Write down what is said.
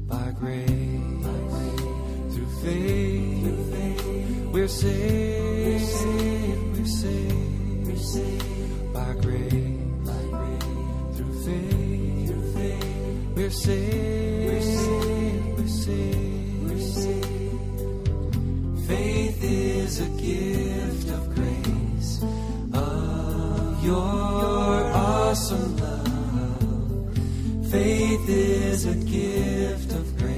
By grace, through faith, we're saved, we're saved. By grace, through faith, we're saved, we're saved. Faith is a gift of grace, of your awesome love. Faith is a gift of grace.